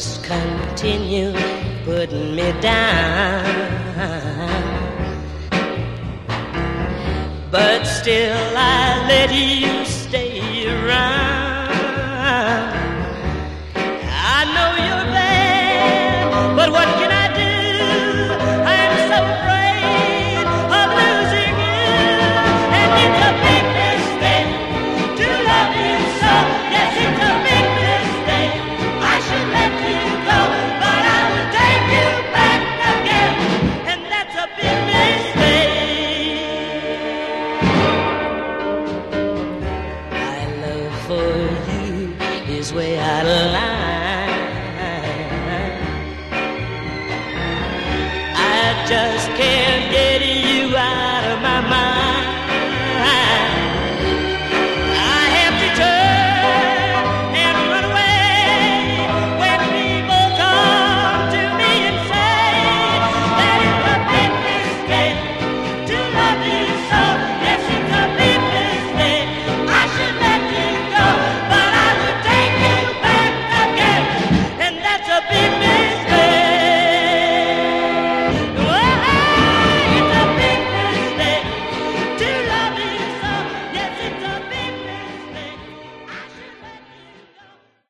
just continue putting me down. But still I let you stay around. I know you're bad, but what can I do? I'm so afraid of losing you. And it's a big mistake to love you so. Yes, it's a big mistake. I should let you go, but I will take you back again. And that's a big mistake. My love for you is way out of line. I just can't get you out of my mind.